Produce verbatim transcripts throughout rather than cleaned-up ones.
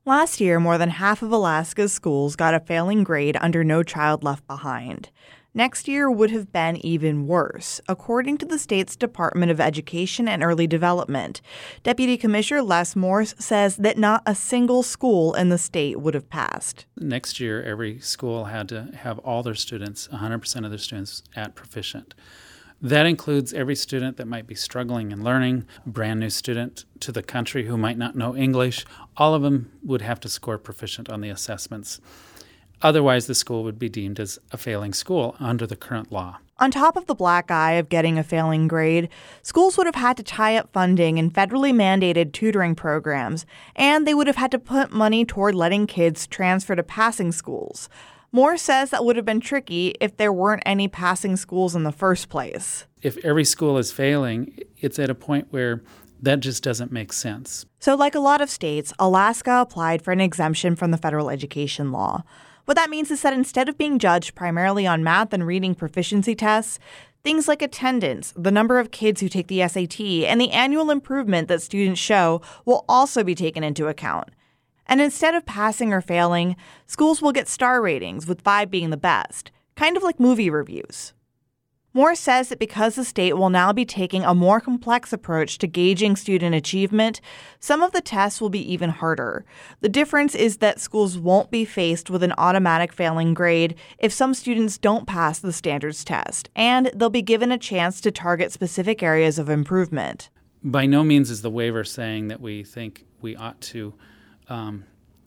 Last year, more than half of Alaska's schools got a failing grade under No Child Left Behind. Next year would have been even worse, according to the state's Department of Education and Early Development. Deputy Commissioner Les Morse says that not a single school in the state would have passed. Next year, every school had to have all their students, one hundred percent of their students, at proficient. That includes every student that might be struggling in learning, a brand new student to the country who might not know English. All of them would have to score proficient on the assessments. Otherwise, the school would be deemed as a failing school under the current law. On top of the black eye of getting a failing grade, schools would have had to tie up funding in federally mandated tutoring programs, and they would have had to put money toward letting kids transfer to passing schools. Moore says that would have been tricky if there weren't any passing schools in the first place. If every school is failing, it's at a point where that just doesn't make sense. So like a lot of states, Alaska applied for an exemption from the federal education law. What that means is that instead of being judged primarily on math and reading proficiency tests, things like attendance, the number of kids who take the S A T, and the annual improvement that students show will also be taken into account. And instead of passing or failing, schools will get star ratings, with five being the best, kind of like movie reviews. Moore says that because the state will now be taking a more complex approach to gauging student achievement, some of the tests will be even harder. The difference is that schools won't be faced with an automatic failing grade if some students don't pass the standards test, and they'll be given a chance to target specific areas of improvement. By no means is the waiver saying that we think we ought to Um,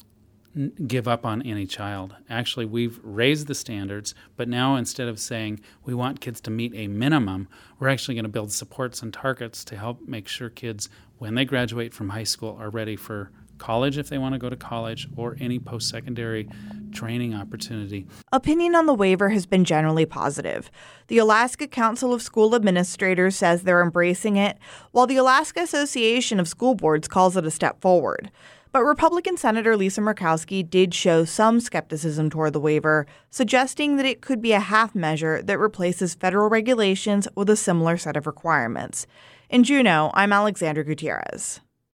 n- give up on any child. Actually, we've raised the standards, but now instead of saying we want kids to meet a minimum, we're actually going to build supports and targets to help make sure kids, when they graduate from high school, are ready for college if they want to go to college or any post-secondary training opportunity. Opinion on the waiver has been generally positive. The Alaska Council of School Administrators says they're embracing it, while the Alaska Association of School Boards calls it a step forward. But Republican Senator Lisa Murkowski did show some skepticism toward the waiver, suggesting that it could be a half measure that replaces federal regulations with a similar set of requirements. In Juneau, I'm Alexandra Gutierrez.